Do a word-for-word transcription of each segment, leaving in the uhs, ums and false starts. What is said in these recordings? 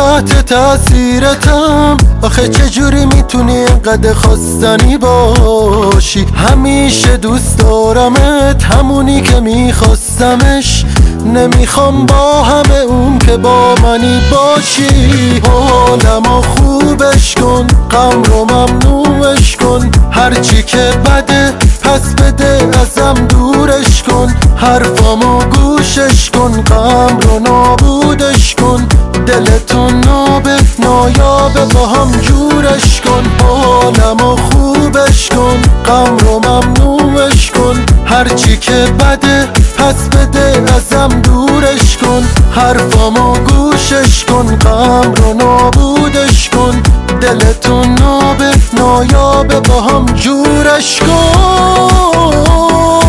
تحت تاثیرتم. آخه چجوری میتونی اینقدر خواستنی باشی؟ همیشه دوست دارمت، همونی که میخواستمش. نمیخوام با همه اون که با منی باشی. حالمو خوبش کن، غم رو ممنوعش کن. هرچی که بده پس بده، ازم دورش کن. حرفامو گوشش کن، غم رو نابودش کن. دلتو نابه نایابه با هم جورش کن. حالمو خوبش کن، غم رو ممنوعش کن. هرچی که بده پس بده، ازم دورش کن. حرفامو گوشش کن، غم رو نابودش کن. دلتو نابه نایابه با هم جورش کن.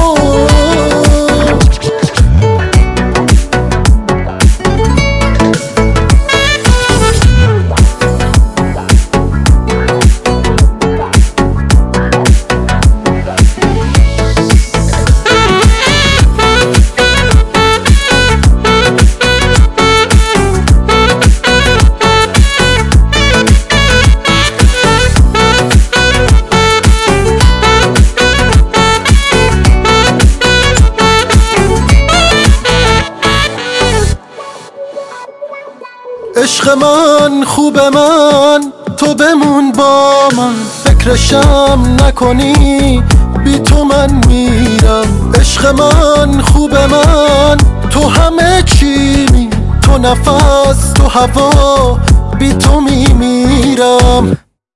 عشق من خوب من، تو بمون با من. فکرشم نکنی، بی تو من میرم. عشق من خوب من، تو همه چیمی. تو نفس، تو هوا، بی تو میمیرم.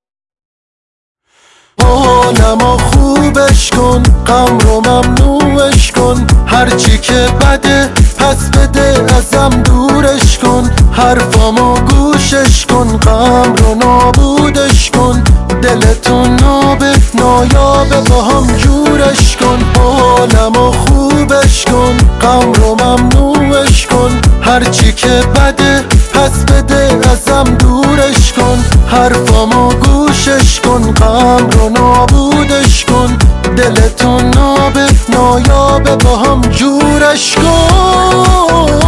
حالمو خوبش کن، غم رو ممنوعش کن. هرچی که بده پس بده، ازم دورش کن. حرفامو گوشش کن، غم رو نابودش کن. دلتو نابه نایابه با هم جورش کن. حالمو خوبش کن، غم رو ممنوعش کن. هرچی که بده پس بده، ازم دورش کن. حرفامو گوشش کن، غم رو نابودش کن. دلتو نابه نایابه با هم جورش کن.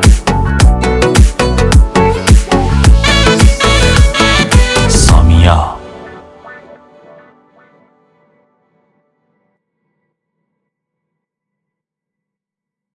سامیا